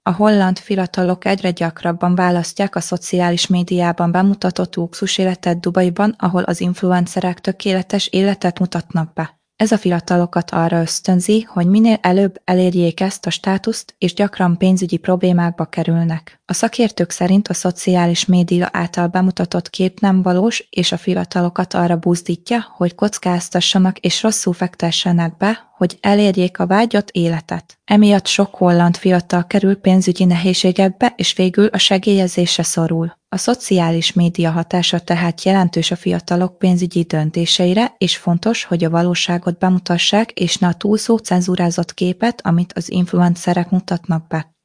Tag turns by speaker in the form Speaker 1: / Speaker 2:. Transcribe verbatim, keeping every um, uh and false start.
Speaker 1: A holland fiatalok egyre gyakrabban választják a szociális médiában bemutatott luxuséletet Dubaiban, ahol az influencerek tökéletes életet mutatnak be. Ez a fiatalokat arra ösztönzi, hogy minél előbb elérjék ezt a státuszt, és gyakran pénzügyi problémákba kerülnek. A szakértők szerint a szociális média által bemutatott kép nem valós, és a fiatalokat arra buzdítja, hogy kockáztassanak és rosszul fektessenek be, hogy elérjék a vágyott életet. Emiatt sok holland fiatal kerül pénzügyi nehézségekbe, és végül a segélyezésre szorul. A szociális média hatása tehát jelentős a fiatalok pénzügyi döntéseire, és fontos, hogy a valóságot bemutassák, és ne a túlzó cenzúrázott képet, amit az influencerek mutatnak be.